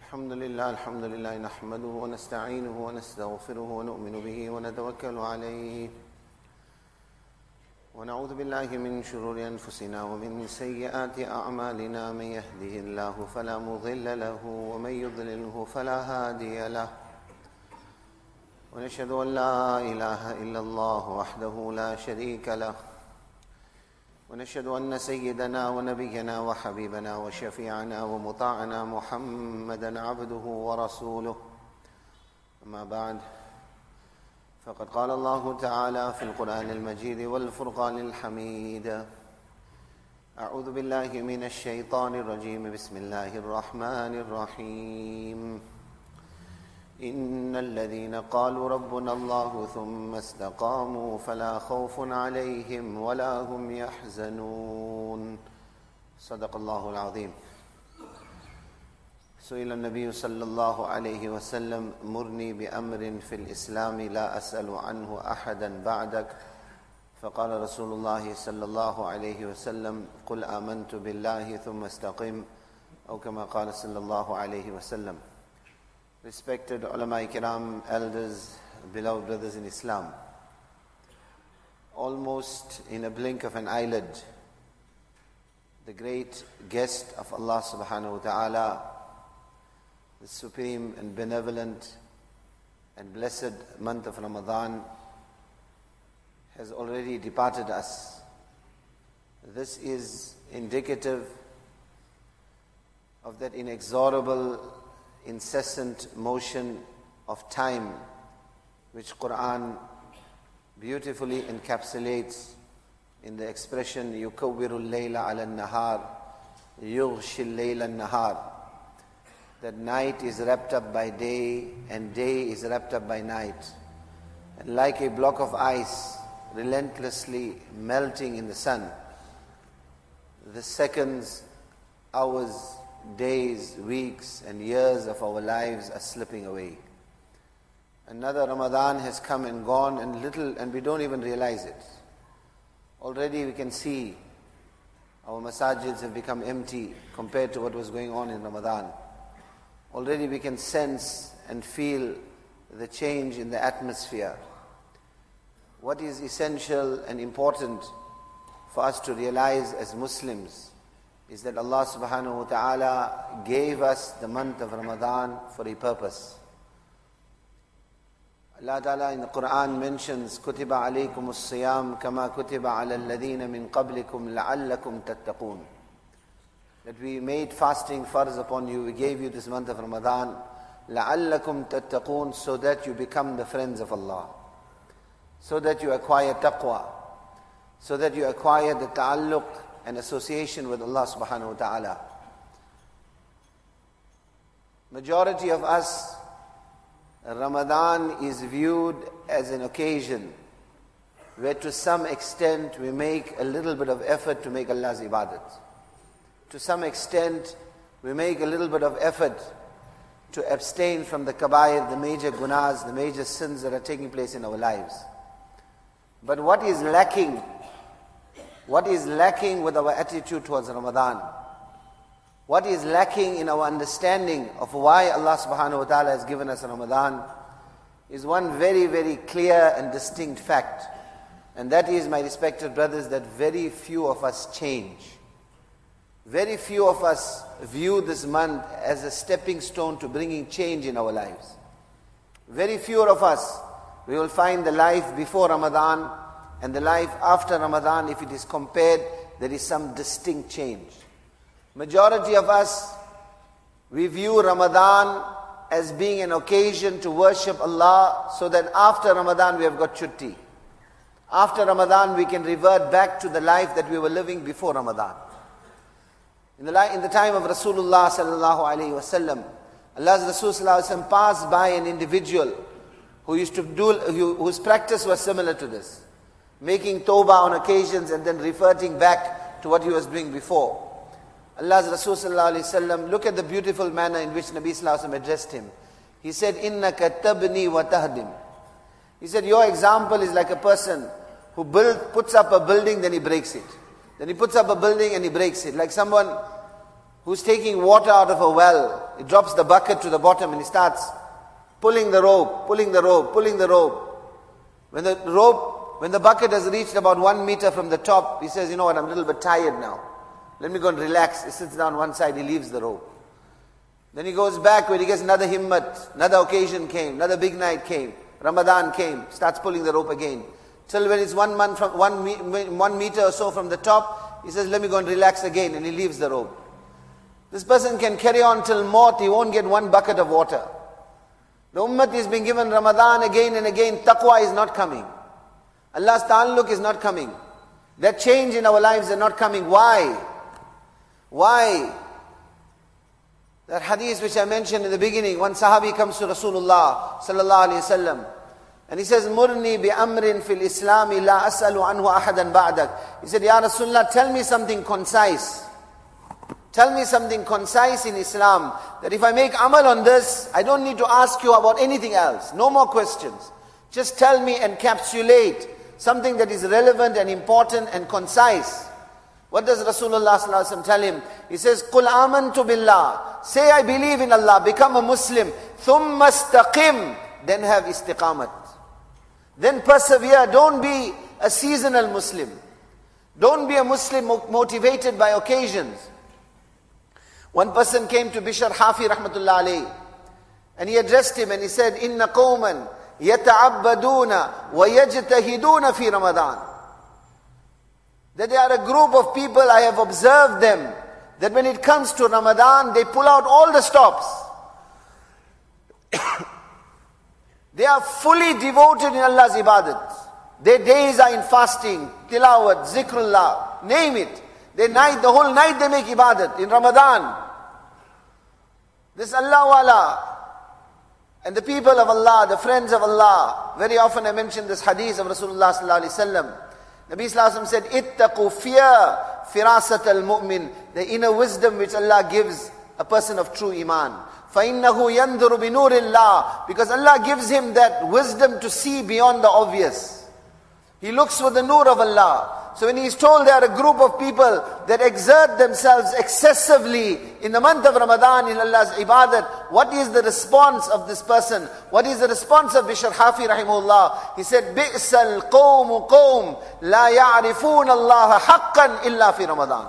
الحمد لله نحمده ونستعينه ونستغفره ونؤمن به ونتوكل عليه ونعوذ بالله من شرور أنفسنا ومن سيئات أعمالنا من يهده الله فلا مضل له ومن يضلله فلا هادي له ونشهد أن لا إله إلا الله وحده لا شريك له ونشهد أن سيدنا ونبينا وحبيبنا وشفيعنا ومطاعنا محمدا عبده ورسوله أما بعد فقد قال الله تعالى في القرآن المجيد والفرقان الحميد أعوذ بالله من الشيطان الرجيم بسم الله الرحمن الرحيم إن الذين قالوا ربنا الله ثم استقاموا فلا خوف عليهم ولا هم يحزنون صدق الله العظيم. سئل النبي صلى الله عليه وسلم مرني بأمر في الإسلام لا أسأل عنه أحدا بعدك فقال رسول الله صلى الله عليه وسلم قل آمنت بالله ثم استقم أو كما قال صلى الله عليه وسلم. Respected ulama kiram, elders, beloved brothers in Islam, almost in a blink of an eyelid, the great guest of Allah subhanahu wa ta'ala, the supreme and benevolent and blessed month of Ramadan, has already departed us. This is indicative of that inexorable incessant motion of time which Quran beautifully encapsulates in the expression يُكَوِّرُ اللَّيْلَ عَلَى النَّهَارِ يُغْشِ اللَّيْلَ النَّهَارِ, that night is wrapped up by day and day is wrapped up by night, and like a block of ice relentlessly melting in the sun, the seconds, hours, days, weeks and years of our lives are slipping away. Another Ramadan has come and gone, and we don't even realize it. Already we can see our masajids have become empty compared to what was going on in Ramadan. Already we can sense and feel the change in the atmosphere. What is essential and important for us to realize as Muslims is that Allah subhanahu wa ta'ala gave us the month of Ramadan for a purpose. Allah ta'ala in the Quran mentions كُتِبَ عَلَيْكُمُ الصِّيَامُ كَمَا كُتِبَ عَلَى الَّذِينَ مِنْ قَبْلِكُمْ لَعَلَّكُمْ تَتَّقُونَ, that we made fasting farz upon you, we gave you this month of Ramadan لَعَلَّكُمْ تَتَّقُونَ, so that you become the friends of Allah, so that you acquire taqwa, so that you acquire the ta'alluq and association with Allah subhanahu wa ta'ala. Majority of us, Ramadan is viewed as an occasion where to some extent we make a little bit of effort to make Allah's ibadat. To some extent we make a little bit of effort to abstain from the kabair, the major gunas, the major sins that are taking place in our lives. But what is lacking? What is lacking with our attitude towards Ramadan? What is lacking in our understanding of why Allah subhanahu wa ta'ala has given us Ramadan is one very, very clear and distinct fact. And that is, my respected brothers, that very few of us change. Very few of us view this month as a stepping stone to bringing change in our lives. Very few of us, we will find the life before Ramadan and the life after Ramadan, if it is compared, there is some distinct change. Majority of us, we view Ramadan as being an occasion to worship Allah, so that after Ramadan we have got chutti. After Ramadan we can revert back to the life that we were living before Ramadan. In the time of Rasulullah sallallahu alaihi wasallam, Allah's Rasul sallallahu alaihi wasallam passed by an individual whose practice was similar to this, making tawbah on occasions and then reverting back to what he was doing before. Allah's Rasul sallallahu alaihi wasallam, look at the beautiful manner in which Nabi sallallahu alaihi wasallam addressed him. He said, "Innaka tabni wa tahdim." He said, your example is like a person who puts up a building, then he breaks it. Then he puts up a building and he breaks it. Like someone who's taking water out of a well. He drops the bucket to the bottom and he starts pulling the rope, pulling the rope, pulling the rope. When the bucket has reached about 1 meter from the top, he says, you know what, I'm a little bit tired now. Let me go and relax. He sits down one side, he leaves the rope. Then he goes back when he gets another himmat, another occasion came, another big night came, Ramadan came, starts pulling the rope again. Till when it's 1 month from 1 meter or so from the top, he says, let me go and relax again, and he leaves the rope. This person can carry on till Maut, he won't get 1 bucket of water. The ummah is being given Ramadan again and again, taqwa is not coming. Allah's ta'alluq is not coming. That change in our lives is not coming. Why? Why? That hadith which I mentioned in the beginning, one sahabi comes to Rasulullah sallallahu alayhi wasallam, and he says, Murni bi amrin fil islami la as'alu anhu ahadan ba'dak. He said, Ya Rasulullah, tell me something concise. Tell me something concise in Islam, that if I make amal on this, I don't need to ask you about anything else. No more questions. Just tell me, encapsulate something that is relevant and important and concise. What does Rasulullah sallallahu alaihi wasallam tell him? He says, Qul amantu billah. Say I believe in Allah, become a Muslim. Thumma istaqim. Then have istiqamat. Then persevere. Don't be a seasonal Muslim. Don't be a Muslim motivated by occasions. One person came to Bishr Hafi rahmatullah alayhi, and he addressed him and he said, Inna qawman yata'abbaduna wa yajtahiduna fi Ramadan. That they are a group of people, I have observed them, that when it comes to Ramadan, they pull out all the stops. They are fully devoted in Allah's ibadat. Their days are in fasting, tilawat, zikrullah, name it. The whole night they make ibadat in Ramadan. This Allah wala and the people of Allah, the friends of Allah. Very often I mention this hadith of Rasulullah sallallahu alaihi wasallam. Nabi sallallahu alaihi wasallam said, "Ittaqu fear firasat al-mu'min," the inner wisdom which Allah gives a person of true iman. فَإِنَّهُ يَنْظُرُ بِنُورِ اللَّهِ, because Allah gives him that wisdom to see beyond the obvious. He looks with the nur of Allah. So when he is told there are a group of people that exert themselves excessively in the month of Ramadan in Allah's ibadat, what is the response of this person? What is the response of Bishr Hafi rahimahullah? He said, بِئْسَ الْقَوْمُ قَوْمٌ لَا يَعْرِفُونَ اللَّهَ حَقًّا إِلَّا فِي رَمَضَانِ.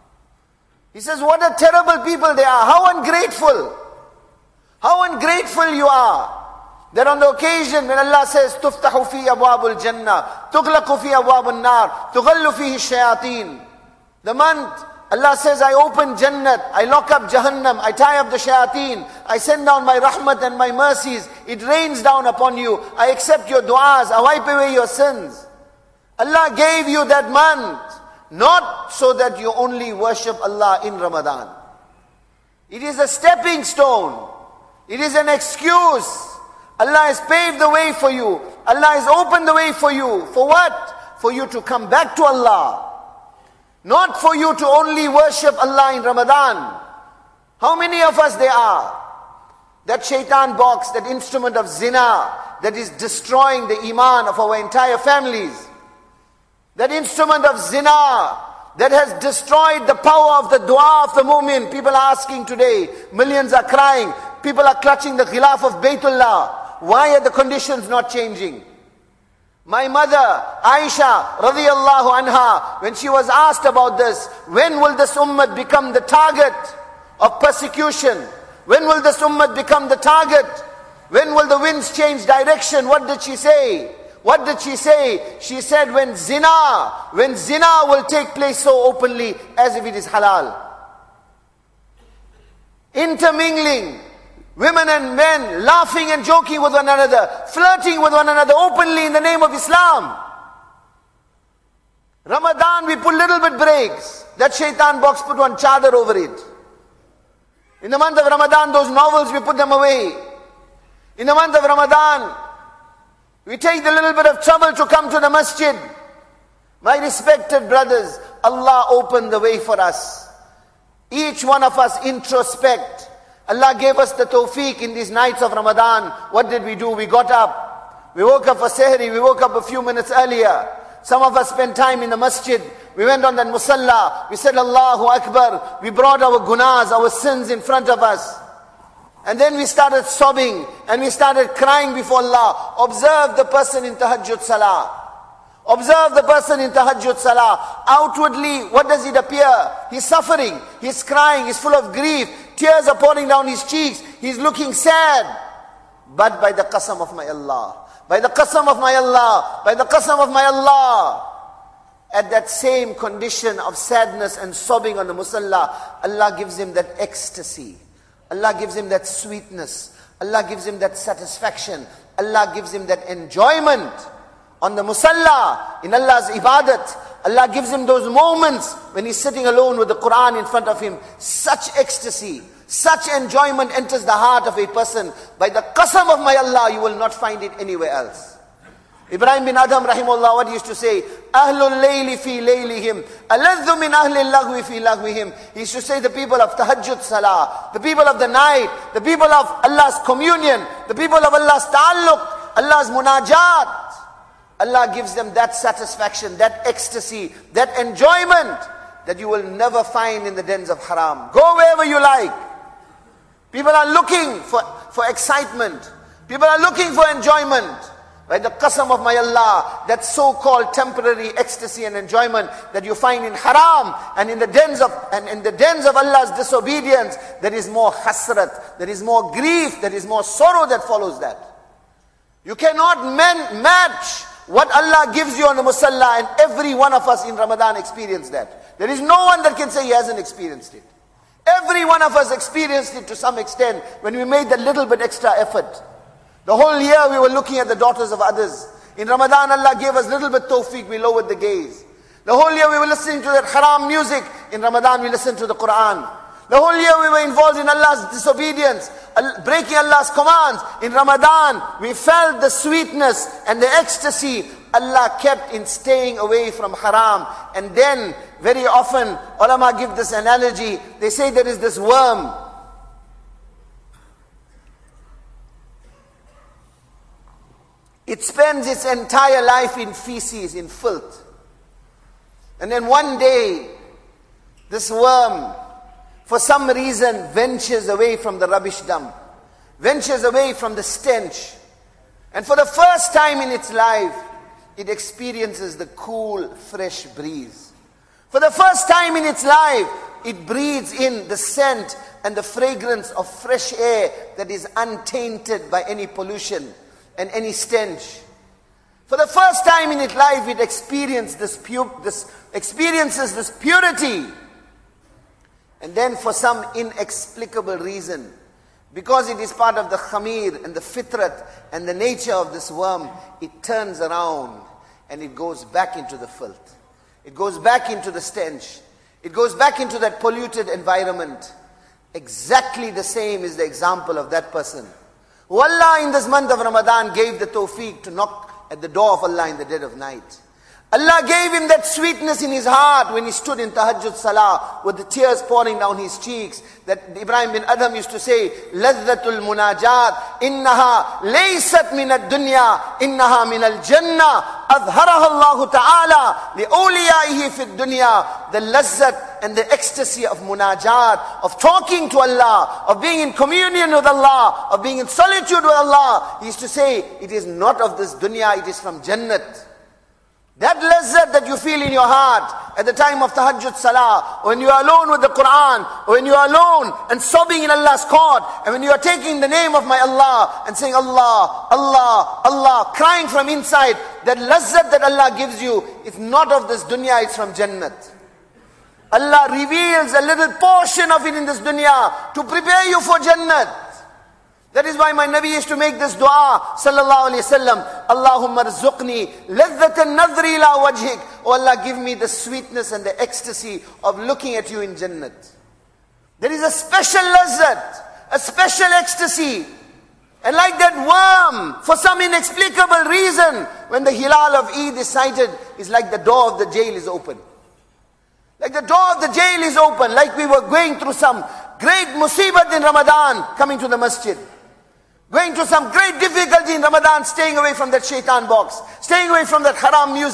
He says, what a terrible people they are. How ungrateful. How ungrateful you are. That on the occasion when Allah says, تُفْتَحُ فِي أَبْوَابُ الْجَنَّةِ تُغْلَقُ فِي أَبْوَابُ النَّارِ تُغَلُّ فِيهِ الشَّيَاطِينَ. The month, Allah says, I open Jannat, I lock up Jahannam, I tie up the shayateen, I send down my rahmat and my mercies, it rains down upon you, I accept your du'as, I wipe away your sins. Allah gave you that month, not so that you only worship Allah in Ramadan. It is a stepping stone. It is an excuse. Allah has paved the way for you. Allah has opened the way for you. For what? For you to come back to Allah. Not for you to only worship Allah in Ramadan. How many of us there are? That shaitan box, that instrument of zina, that is destroying the iman of our entire families. That instrument of zina, that has destroyed the power of the dua of the mu'min. People are asking today, millions are crying, people are clutching the khilaf of Baytullah. Why are the conditions not changing? My mother, Aisha radiyallahu anha, when she was asked about this, when will this ummah become the target of persecution? When will this ummah become the target? When will the winds change direction? What did she say? What did she say? She said, when zina will take place so openly as if it is halal. Intermingling, women and men laughing and joking with one another, flirting with one another openly in the name of Islam. Ramadan, we put little bit breaks. That shaitan box, put one chadar over it. In the month of Ramadan, those novels, we put them away. In the month of Ramadan, we take the little bit of trouble to come to the masjid. My respected brothers, Allah opened the way for us. Each one of us introspect. Allah gave us the tawfiq in these nights of Ramadan. What did we do? We got up. We woke up for sehri. We woke up a few minutes earlier. Some of us spent time in the masjid. We went on that musalla. We said Allahu Akbar. We brought our gunas, our sins in front of us. And then we started sobbing and we started crying before Allah. Observe the person in tahajjud salah. Observe the person in tahajjud salah. Outwardly, what does it appear? He's suffering. He's crying. He's full of grief. Tears are pouring down his cheeks. He's looking sad. But by the qasam of my Allah, by the qasam of my Allah, by the qasam of my Allah, at that same condition of sadness and sobbing on the musalla, Allah gives him that ecstasy. Allah gives him that sweetness. Allah gives him that satisfaction. Allah gives him that enjoyment. On the musalla, in Allah's ibadat, Allah gives him those moments when he's sitting alone with the Quran in front of him. Such ecstasy, such enjoyment enters the heart of a person. By the qasam of my Allah, you will not find it anywhere else. Ibrahim bin Adham rahimahullah, what he used to say, Ahlul layli fi laylihim, aladhu min ahlil lagwi fi lagwihim. He used to say the people of tahajjud salah, the people of the night, the people of Allah's communion, the people of Allah's ta'alluq, Allah's munajat. Allah gives them that satisfaction, that ecstasy, that enjoyment that you will never find in the dens of haram. Go wherever you like. People are looking for excitement. People are looking for enjoyment. By the qasam of my Allah, that so-called temporary ecstasy and enjoyment that you find in haram and in the dens of Allah's disobedience, there is more hasrat, there is more grief, there is more sorrow that follows that. You cannot match what Allah gives you on the musalla, and every one of us in Ramadan experienced that. There is no one that can say he hasn't experienced it. Every one of us experienced it to some extent when we made that little bit extra effort. The whole year we were looking at the daughters of others. In Ramadan Allah gave us little bit tawfiq, we lowered the gaze. The whole year we were listening to that haram music. In Ramadan we listened to the Quran. The whole year we were involved in Allah's disobedience, breaking Allah's commands. In Ramadan, we felt the sweetness and the ecstasy Allah kept in staying away from haram. And then, very often, ulama give this analogy. They say there is this worm. It spends its entire life in feces, in filth. And then one day, this worm, for some reason, ventures away from the rubbish dump, ventures away from the stench. And for the first time in its life, it experiences the cool, fresh breeze. For the first time in its life, it breathes in the scent and the fragrance of fresh air that is untainted by any pollution and any stench. For the first time in its life, it experiences this purity. And then for some inexplicable reason, because it is part of the khamir and the fitrat and the nature of this worm, it turns around and it goes back into the filth. It goes back into the stench. It goes back into that polluted environment. Exactly the same is the example of that person who Allah in this month of Ramadan gave the tawfiq to knock at the door of Allah in the dead of night. Allah gave him that sweetness in his heart when he stood in tahajjud salah with the tears pouring down his cheeks. That Ibrahim bin Adham used to say, Ladhatul munajat, innaha laysat min ad-dunya, innaha min al-jannah, adharaha Allah ta'ala, li awliyaihi fi ad-dunya. The lazzat and the ecstasy of munajat, of talking to Allah, of being in communion with Allah, of being in solitude with Allah. He used to say, it is not of this dunya, it is from Jannat. That lazzat that you feel in your heart at the time of tahajjud salah, or when you are alone with the Quran, or when you are alone and sobbing in Allah's court, and when you are taking the name of my Allah and saying Allah, Allah, Allah, crying from inside, that lazzat that Allah gives you is not of this dunya, it's from Jannat. Allah reveals a little portion of it in this dunya to prepare you for Jannat. That is why my Nabi used to make this dua, sallallahu alayhi wasallam, Allahumma rzuqni ladhatan nadhri ila wajhik. Oh Allah, give me the sweetness and the ecstasy of looking at you in Jannat. There is a special lazzat, a special ecstasy. And like that worm, for some inexplicable reason, when the hilal of Eid is sighted, it's like the door of the jail is open. Like the door of the jail is open, like we were going through some great musibat in Ramadan, coming to the masjid. Going through some great difficulty in Ramadan, staying away from that shaitan box, staying away from that haram music,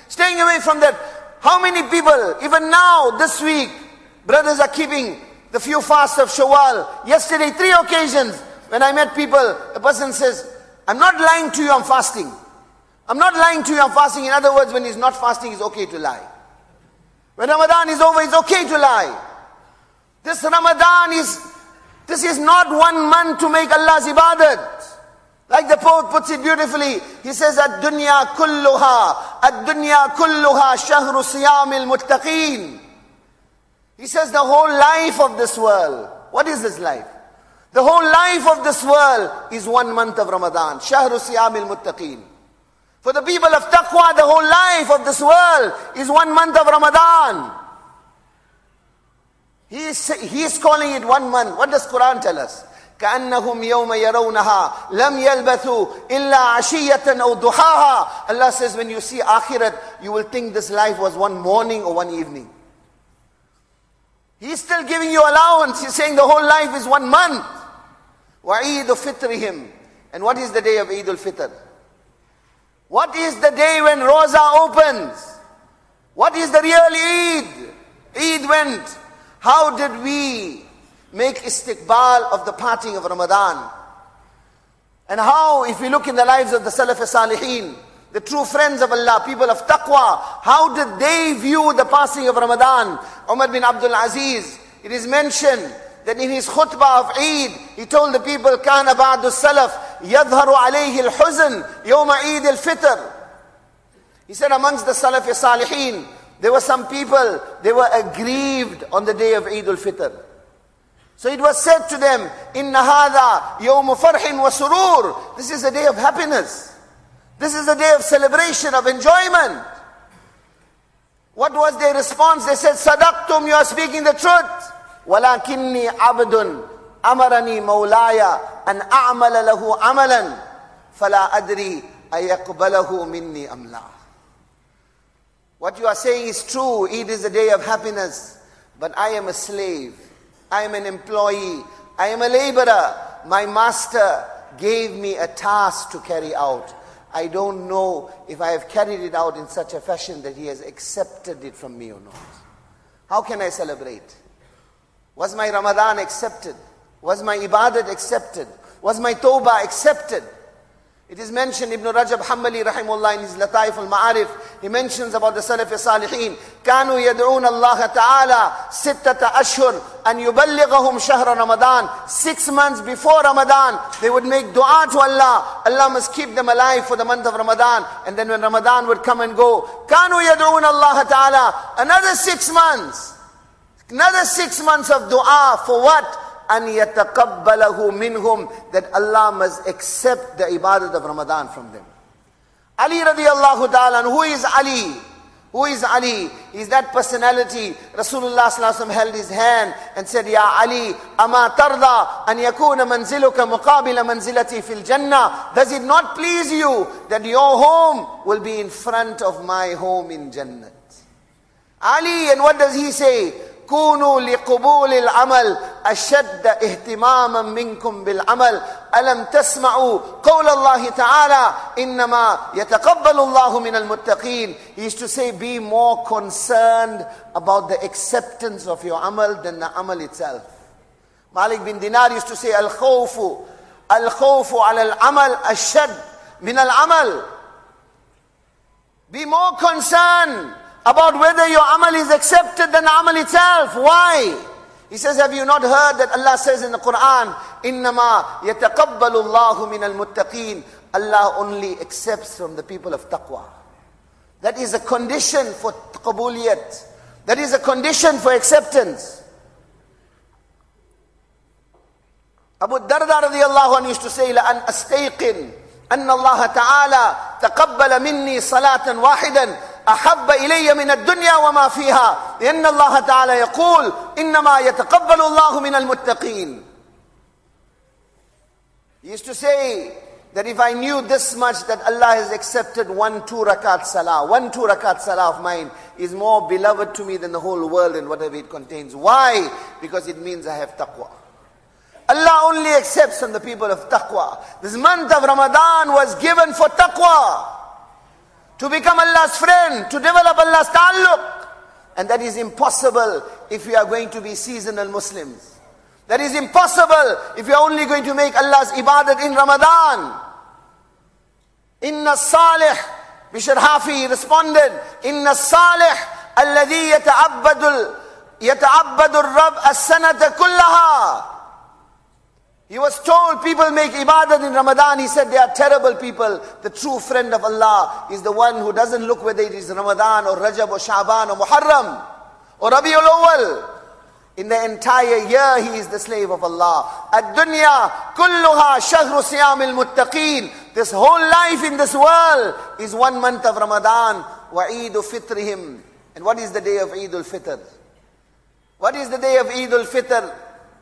Staying away from that. How many people, even now, this week, brothers are keeping the few fasts of Shawwal. Yesterday, 3 occasions, when I met people, a person says, I'm not lying to you, I'm fasting. I'm not lying to you, I'm fasting. In other words, when he's not fasting, it's okay to lie. When Ramadan is over, it's okay to lie. This is not 1 month to make Allah's ibadat. Like the poet puts it beautifully, he says, Ad-dunya kulluha shahru siyamil muttaqeen. He says the whole life of this world. What is this life? The whole life of this world is 1 month of Ramadan. Shahru siyamil muttaqeen. For the people of taqwa, the whole life of this world is 1 month of Ramadan. He is calling it 1 month. What does Quran tell us? كَأَنَّهُمْ يَوْمَ يَرَوْنَهَا لَمْ يَلْبَثُوا إِلَّا عَشِيَّةً أَوْ ضُحَاهَا. Allah says, when you see akhirat, you will think this life was 1 morning or 1 evening. He's still giving you allowance. He's saying the whole life is 1 month. وَعِيدُ فِطْرِهِمْ. And what is the day of Eid al-Fitr? What is the day when Roza opens? What is the real Eid? Eid went. How did we make istiqbal of the parting of Ramadan? And how, if we look in the lives of the Salaf Salihin, the true friends of Allah, people of taqwa, how did they view the passing of Ramadan? Umar bin Abdul Aziz, it is mentioned that in his khutbah of Eid, he told the people, كَانَ بَعْدُ السَّلَفِ يَظْهَرُ عَلَيْهِ الْحُزْنِ يَوْمَ عِيدِ الْفِطْرِ. He said amongst the Salaf Salihin, there were some people, they were aggrieved on the day of Eid al-Fitr. So it was said to them, إِنَّ هَذَا يَوْمُ فَرْحٍ وَسُرُورٍ. This is a day of happiness. This is a day of celebration, of enjoyment. What was their response? They said, صَدَقْتُمْ, you are speaking the truth. وَلَكِنِّي عَبْدٌ أَمَرَنِي مَوْلَايَ أَنْ أَعْمَلَ لَهُ عَمَلًا فَلَا أَدْرِي أَيَقْبَلَهُ مِنِّي أَمْ لَا. What you are saying is true. Eid is a day of happiness. But I am a slave. I am an employee. I am a laborer. My master gave me a task to carry out. I don't know if I have carried it out in such a fashion that he has accepted it from me or not. How can I celebrate? Was my Ramadan accepted? Was my ibadat accepted? Was my tawbah accepted? It is mentioned, Ibn Rajab Hanbali rahimahullah in his Lataif al-Ma'arif, he mentions about the Salaf Salihin, كانوا يدعون الله تعالى 6 أشهر أن يبلغهم شهر رمضان. 6 months before Ramadan, they would make dua to Allah. Allah must keep them alive for the month of Ramadan. And then when Ramadan would come and go, كانوا يدعون الله تعالى, another 6 months. Another 6 months of dua for what? أن يتقبله منهم, that Allah must accept the ibadat of Ramadan from them. Ali radiallahu ta'ala, who is Ali? Who is Ali? He is that personality. Rasulullah sallallahu alaihi wasallam held his hand and said, Ya Ali, أما ترضى أن يكون منزلك مقابل منزلتي في الجنة. Does it not please you that your home will be in front of my home in Jannat? Ali, and what does he say? كونوا لقبول العمل أشد اهتماما منكم بالعمل ألم تسمعوا قول الله تعالى إنما يتقبل الله من المتقين. He used to say, be more concerned about the acceptance of your amal than the amal itself. Malik bin Dinar used to say, الخوف على العمل أشد من العمل. Be more concerned about whether your amal is accepted than the amal itself. Why? He says, have you not heard that Allah says in the Quran, إِنَّمَا يَتَقَبَّلُ اللَّهُ مِنَ الْمُتَّقِينَ. Allah only accepts from the people of taqwa. That is a condition for qabuliyat. That is a condition for acceptance. Abu Darda radiyallahu anhu used to say, لَأَنْ أَسْتَيْقِنْ أَنَّ اللَّهَ تَعَالَى تَقَبَّلَ مِنِّي صَلَاةً وَاحِدًا أحب إلي من الدنيا وما فيها لأن الله تعالى يقول إنما يتقبل الله من المتقين. He used to say that if I knew this much that Allah has accepted 1 2 rakat salah, 1 2 rakat salah of mine is more beloved to me than the whole world and whatever it contains. Why? Because it means I have taqwa. Allah only accepts from the people of taqwa. This month of Ramadan was given for taqwa. to become Allah's friend, to develop Allah's ta'alluq. And that is impossible if we are going to be seasonal Muslims. That is impossible if you are only going to make Allah's ibadat in Ramadan. Inna salih, Bishr Hafi responded, Inna salih alladhi yata'abbadu al-Rabb as-sanata kullaha. He was told people make ibadat in Ramadan. He said they are terrible people. The true friend of Allah is the one who doesn't look whether it is Ramadan or Rajab or Sha'ban or Muharram or Rabiul Awwal. In the entire year he is the slave of Allah. Ad-dunya kulluha shahru siyamil muttaqeen. This whole life in this world is 1 month of Ramadan. Wa Eidu fitrihim. And what is the day of Eidul Fitr? What is the day of Eidul Fitr?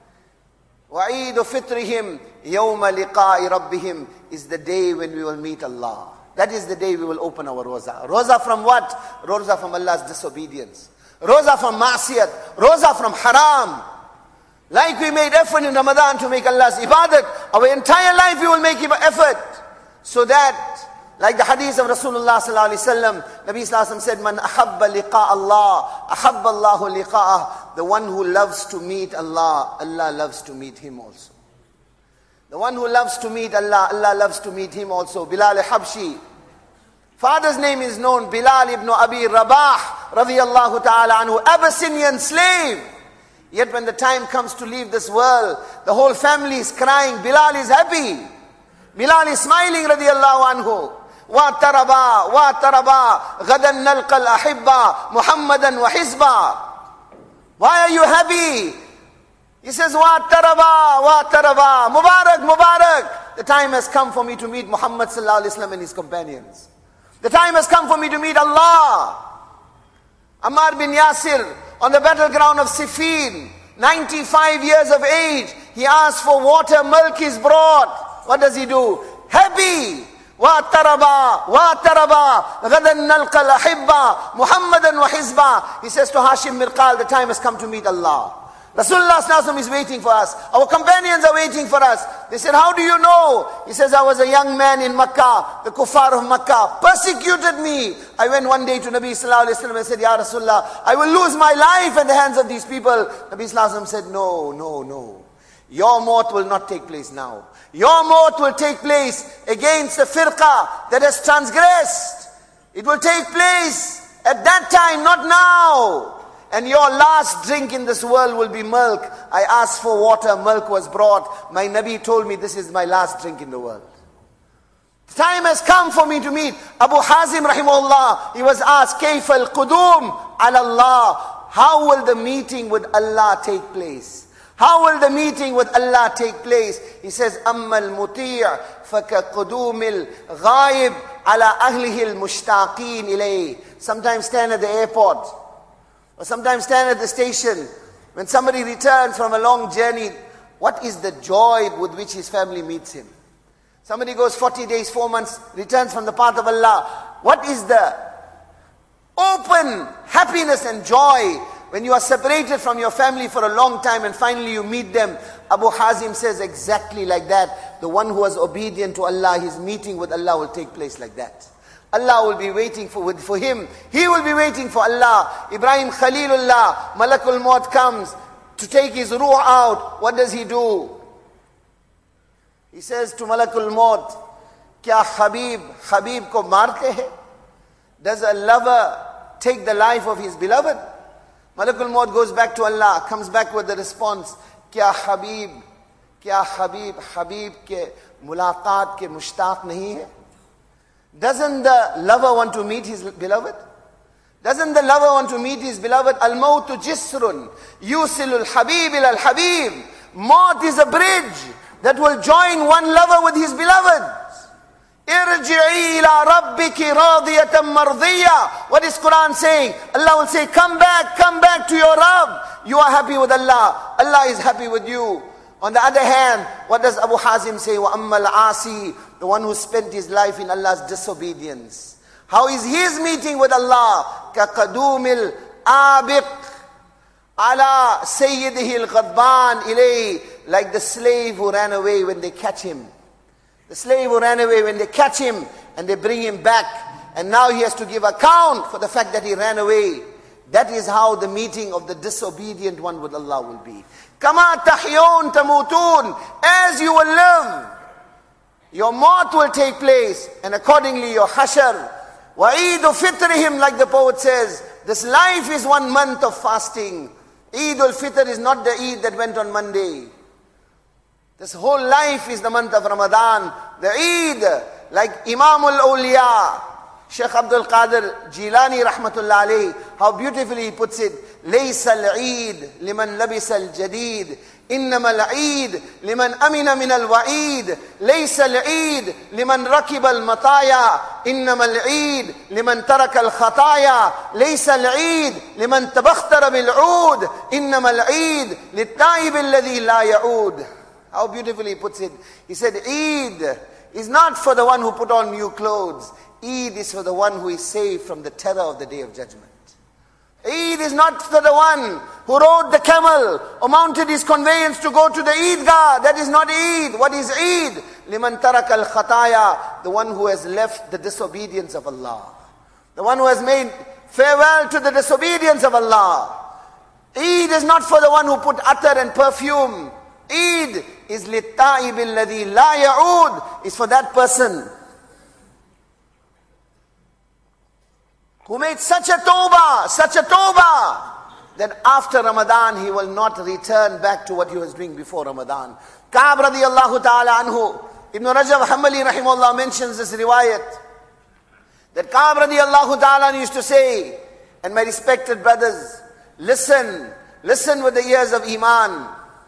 وَعِيدُ فِطْرِهِمْ يَوْمَ لِقَاءِ رَبِّهِمْ is the day when we will meet Allah. That is the day we will open our roza. Roza from what? Roza from Allah's disobedience. Roza from ma'siyat. Roza from haram. Like we made effort in Ramadan to make Allah's ibadat, our entire life we will make effort. So that, like the hadith of Rasulullah sallallahu alaihi wasallam, Nabi sallallahu alaihi wasallam said, "Man ahabba liqa Allah, ahabba Allahu liqa'ah." The one who loves to meet Allah, Allah loves to meet him also. The one who loves to meet Allah, Allah loves to meet him also. Bilal Habshi. Father's name is known, Bilal ibn Abi Rabah, radiyallahu ta'ala anhu, Abyssinian slave. Yet when the time comes to leave this world, the whole family is crying. Bilal is happy. Bilal is smiling, radiyallahu anhu. وَاتَرَبَا غَدًا نَلْقَ الْأَحِبَّةِ مُحَمَّدًا وَحِزْبًا. Why are you happy? He says, وَاتَرَبَا Mubarak, Mubarak. The time has come for me to meet Muhammad sallallahu alaihi wasallam and his companions. The time has come for me to meet Allah. Ammar bin Yasir on the battleground of Siffin, 95 years of age, he asks for water, milk is brought. What does he do? Happy. وَاتَرَبَا غَدًا نَلْقَ الْأَحِبَّةِ مُحَمَّدًا وَحِزْبًا. He says to Hashim Mirqal, the time has come to meet Allah. Rasulullah sallallahu alaihi wasallam is waiting for us. Our companions are waiting for us. They said, how do you know? He says, I was a young man in Makkah. The kuffar of Makkah persecuted me. I went one day to Nabi sallallahu alaihi wasallam and said, Ya Rasulullah, I will lose my life at the hands of these people. Nabi sallallahu alaihi wasallam said, no. Your maut will not take place now. Your maut will take place against the firqa that has transgressed. It will take place at that time, not now. And your last drink in this world will be milk. I asked for water, milk was brought. My Nabi told me this is my last drink in the world. The time has come for me to meet Abu Hazim rahimahullah. He was asked, كيف القدوم على الله? How will the meeting with Allah take place? How will the meeting with Allah take place? He says, أَمَّا الْمُطِيعُ فَكَقُدُومِ الْغَائِبِ عَلَىٰ أَهْلِهِ الْمُشْتَاقِينَ إِلَيْهِ. Sometimes stand at the airport, or sometimes stand at the station. When somebody returns from a long journey, what is the joy with which his family meets him? Somebody goes 40 days, 4 months, returns from the path of Allah. What is the open happiness and joy when you are separated from your family for a long time and finally you meet them? Abu Hazim says exactly like that. The one who was obedient to Allah, his meeting with Allah will take place like that. Allah will be waiting for him. He will be waiting for Allah. Ibrahim Khalilullah, Malakul Maut comes to take his ruh out. What does he do? He says to Malakul Maut, Kya Habib ko marte hai? Does a lover take the life of his beloved? Malakul Maut goes back to Allah, comes back with the response, Kya Habib ke mulaqat ke mushtaq nahi hai? Doesn't the lover want to meet his beloved? Doesn't the lover want to meet his beloved? Al-mawtu jisrun yusilul habib ila al-habib. Maut is a bridge that will join one lover with his beloved. Irji'i ila rabbiki radiyatan mardiya. What is Quran saying? Allah will say, come back to your Rabb. You are happy with Allah. Allah is happy with you. On the other hand, what does Abu Hazim say? وَأَمَّا الْعَاسِي, the one who spent his life in Allah's disobedience. How is his meeting with Allah? كَقَدُومِ الْآبِقِ عَلَى سَيِّدِهِ الْغَضْبَانِ إِلَيْهِ. Like the slave who ran away when they catch him. The slave who ran away when they catch him and they bring him back. and now he has to give account for the fact that he ran away. That is how the meeting of the disobedient one with Allah will be. Kama tahyoon tamutun. As you will live, your maut will take place, and accordingly your hashar. Wa Eidu fitrihim, like the poet says, this life is 1 month of fasting. Eid al-Fitr is not the Eid that went on Monday. This whole life is the month of Ramadan. The Eid, like Imam al-Awliya, Shaykh Abdul Qadir Jilani rahmatullah alayhi, how beautifully he puts it, لَيْسَ الْعِيدِ لِمَنْ لَبِسَ الْجَدِيدِ إِنَّمَا الْعِيدِ لِمَنْ أَمِنَ مِنَ الْوَعِيدِ لَيْسَ الْعِيدِ لِمَنْ رَكِبَ الْمَطَايَا إِنَّمَا الْعِيدِ لِمَنْ تَرَكَ الْخَطَايَا لَيْسَ الْعِيدِ لِمَنْ تَبَخْتَرَ بِالْعُودِ إِنَّمَا الْعِيدِ لِلتَّائِبِ الَّذِي لَا يَعُودِ. How beautifully he puts it. He said, Eid is not for the one who put on new clothes. Eid is for the one who is saved from the terror of the Day of Judgment. Eid is not for the one who rode the camel or mounted his conveyance to go to the Eidgah. That is not Eid. What is Eid? Liman tarak al-khataya, the one who has left the disobedience of Allah. The one who has made farewell to the disobedience of Allah. Eid is not for the one who put attar and perfume. Eid is litta'ib alladhi la ya'ud, is for that person who made such a tawbah, that after Ramadan he will not return back to what he was doing before Ramadan. Ka'b radiyallahu ta'ala anhu, Ibn Rajab Hanbali rahimahullah mentions this riwayat, that Ka'b radiyallahu ta'ala used to say, and my respected brothers, listen with the ears of Iman.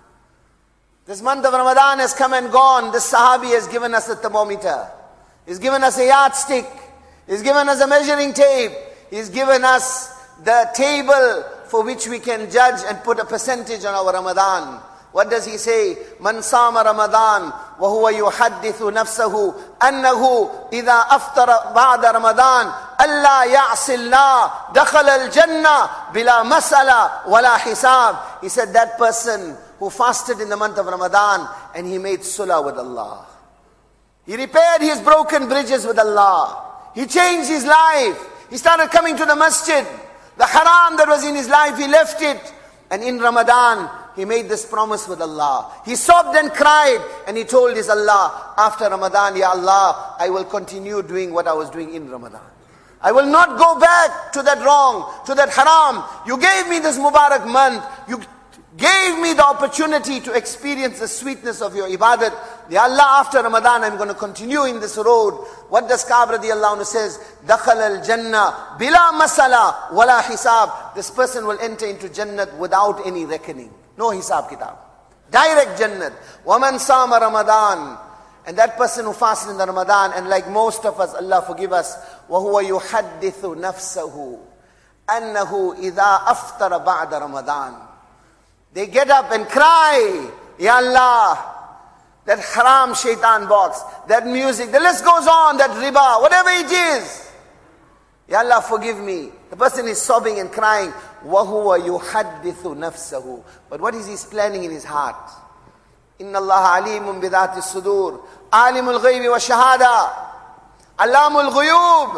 This month of Ramadan has come and gone. This Sahabi has given us a thermometer. He's given us a yardstick. He's given us a measuring tape. He's given us the table for which we can judge and put a percentage on our Ramadan. What does he say? Man sama Ramadan wa huwa yuhaddithu nafsahu annahu idha aftara ba'da Ramadan alla ya'sillah dakhala al-jannah bila masala wala hisab. He said that person who fasted in the month of Ramadan and he made sulah with Allah. He repaired his broken bridges with Allah. He changed his life. He started coming to the masjid. The haram that was in his life, he left it. And in Ramadan, he made this promise with Allah. He sobbed and cried and he told his Allah, after Ramadan, Ya Allah, I will continue doing what I was doing in Ramadan. I will not go back to that wrong, to that haram. You gave me this Mubarak month. You gave me the opportunity to experience the sweetness of your ibadat. Ya Allah, after Ramadan, I'm going to continue in this road. What does Ka'b radiyallahu anhu says? Dakhal al-jannah bila masala wala hisab. This person will enter into Jannat without any reckoning. No hisab kitab. Direct Jannat. Waman sama Ramadan. And that person who fasted in the Ramadan, and like most of us, Allah forgive us, وَهُوَ يُحَدِّثُ نَفْسَهُ أَنَّهُ إِذَا أَفْتَرَ بَعْدَ رَمَضَانِ. They get up and cry, Ya Allah, that haram shaitan box, that music, the list goes on, that riba, whatever it is. Ya Allah, forgive me. The person is sobbing and crying, وَهُوَ يُحَدِّثُ نَفْسَهُ. But what is he planning in his heart? إِنَّ اللَّهَ عَلِيمٌ بِذَاتِ الصُّدُورِ عَالِمُ الْغَيْبِ وَالشَّهَادَةِ عَلَّامُ الْغُيُوبِ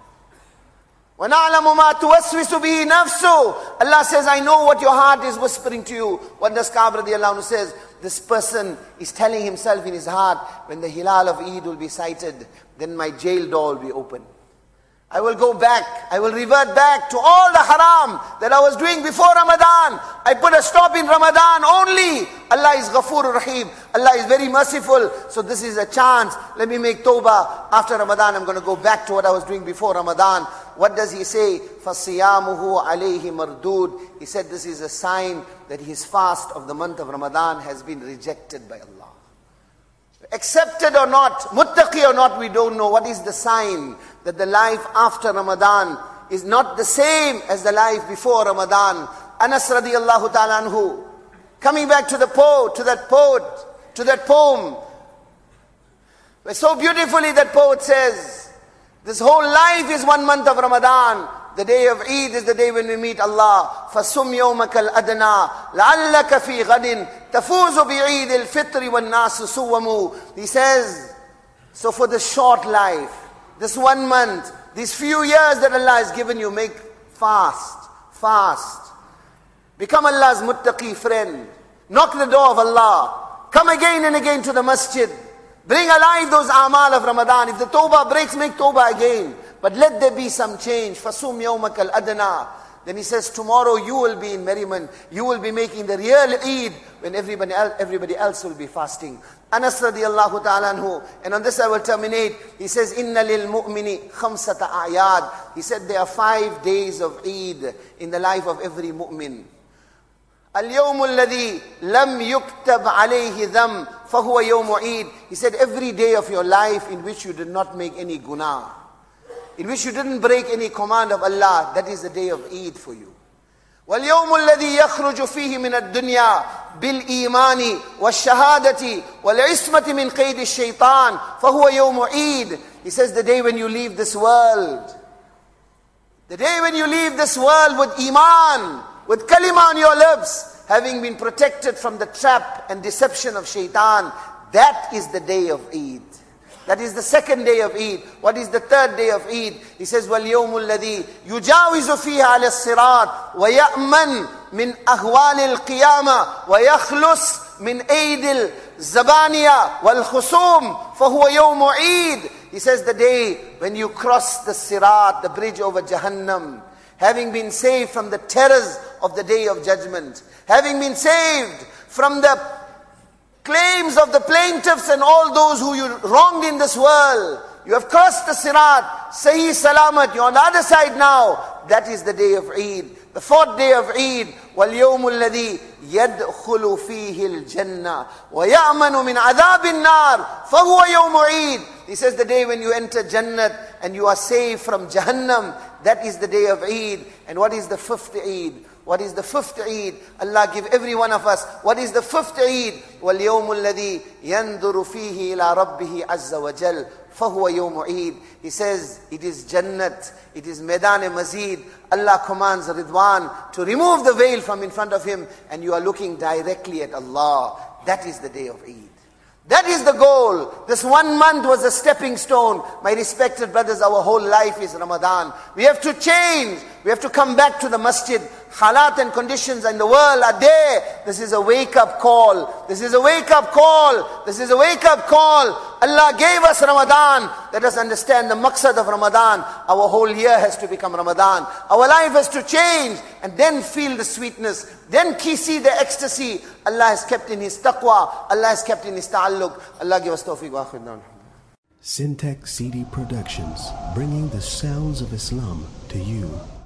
وَنَعْلَمُ مَا تُوَسْوِسُ بِهِ نَفْسُ. Allah says, I know what your heart is whispering to you. What does Ka'b radiyallahu anhu says? This person is telling himself in his heart, when the hilal of Eid will be sighted, then my jail door will be open. I will go back, I will revert back to all the haram that I was doing before Ramadan. I put a stop in Ramadan only. Allah is Ghafoor Rahim. Allah is very merciful. So this is a chance. Let me make tawbah. After Ramadan, I'm going to go back to what I was doing before Ramadan. What does he say? فَصِيَامُهُ عَلَيْهِ مَرْدُودٌ. He said this is a sign that his fast of the month of Ramadan has been rejected by Allah. Accepted or not, muttaqi or not, we don't know. What is the sign that the life after Ramadan is not the same as the life before Ramadan? Anas radiyallahu ta'ala anhu, coming back to the poet, to that poem, where so beautifully that poet says, this whole life is 1 month of Ramadan. The day of Eid is the day when we meet Allah. فَصُمْ يَوْمَكَ الْأَدْنَى لَعَلَّكَ فِي غَدٍ تَفُوزُ بِعِيدِ الْفِطْرِ وَالنَّاسُ سُوَّمُ. He says, so for the short life, This 1 month, these few years that Allah has given you, make fast. Become Allah's muttaqi friend. Knock the door of Allah. Come again and again to the masjid. Bring alive those a'mal of Ramadan. If the tawbah breaks, make tawbah again. But let there be some change. فَصُومْ يَوْمَكَ الْأَدْنَى. Then he says, tomorrow you will be in merriment. You will be making the real Eid when everybody else will be fasting. Anas radiallahu ta'ala anhu, and on this I will terminate. He says, إِنَّ لِلْمُؤْمِنِ خَمْسَةَ أَعْيَادٍ. He said there are 5 days of Eid in the life of every mu'min. الْيَوْمُ الَّذِي لَمْ يُكْتَبْ عَلَيْهِ ذَنْبٌ فَهُوَ يَوْمُ عِيدٍ. He said every day of your life in which you did not make any guna, in which you didn't break any command of Allah, that is the day of Eid for you. وَالْيَوْمُ الَّذِي يَخْرُجُ فِيهِ مِنَ الدُّنْيَا بِالْإِيمَانِ وَالشَّهَادَةِ وَالْعِصْمَةِ مِنْ قَيْدِ الشَّيْطَانِ فَهُوَ يَوْمُ عِيدٍ. He says the day when you leave this world, the day when you leave this world with iman, with kalima on your lips, having been protected from the trap and deception of shaitan, that is the day of Eid. That is the 2nd day of Eid. What is the 3rd day of Eid? He says, وَالْيَوْمُ الَّذِي يُجَاوِزُ فِيهَا عَلَى الصِّرَاطِ وَيَأْمَنْ مِنْ أَهْوَالِ الْقِيَامَةِ وَيَخْلُصْ مِنْ أَيْدِ الزَّبَانِيَةِ وَالْخُصُومِ فَهُوَ يَوْمُ عِيدٍ. He says the day when you cross the Sirat, the bridge over Jahannam, having been saved from the terrors of the day of judgment, having been saved from the claims of the plaintiffs and all those who you wronged in this world. You have crossed the Sirat, Sahih Salamat, you're on the other side now. That is the day of Eid. The 4th day of Eid, وَالْيَوْمُ الَّذِي يَدْخُلُ فِيهِ الْجَنَّةِ وَيَأْمَنُ مِنْ عَذَابِ النَّارِ فَهُوَ يَوْمُ عِيدٍ. He says the day when you enter Jannat and you are saved from Jahannam, that is the day of Eid. And what is the 5th Eid? What is the 5th Eid? Allah give every one of us. What is the 5th Eid? وَالْيَوْمُ الَّذِي يَنْظُرُ فِيهِ إِلَىٰ رَبِّهِ عَزَّ وَجَلَّ فَهُوَ يَوْمُ عِيدٍ. He says it is Jannat, it is Maidan-e-Mazid. Allah commands Ridwan to remove the veil from in front of him, and you are looking directly at Allah. That is the day of Eid. That is the goal. This 1 month was a stepping stone. My respected brothers, our whole life is Ramadan. We have to change. We have to come back to the masjid. Halat and conditions in the world are there. This is a wake-up call. This is a wake-up call. This is a wake-up call. Allah gave us Ramadan. Let us understand the maqsad of Ramadan. Our whole year has to become Ramadan. Our life has to change, and then feel the sweetness. Then see the ecstasy Allah has kept in His taqwa. Allah has kept in His ta'alluq. Allah give us tawfiq wa akhir. Syntax CD Productions, bringing the sounds of Islam to you.